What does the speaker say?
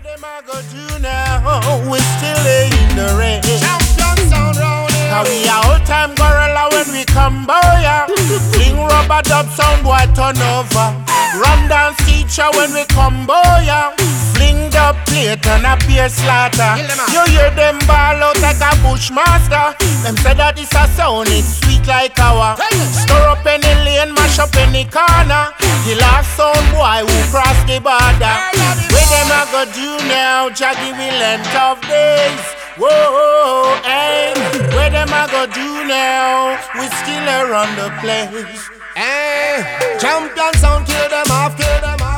Where them a go do now? We still in the rain. Champion sound round here. How we a old time gorilla when we come boya. Fling rubber dub sound boy turn over. Run dance teacher when we come boya. Fling the plate and a beer slaughter. You hear them ball out like a bushmaster. Them say that this a sound is sweet like our. Stir up any lane, mash up any corner. The last sound boy who cross the border. Where them a go do now? Jaggy will length of days. Whoa, hey. Where them a go do now? We still around the place. Champion sound, kill them off, kill them off.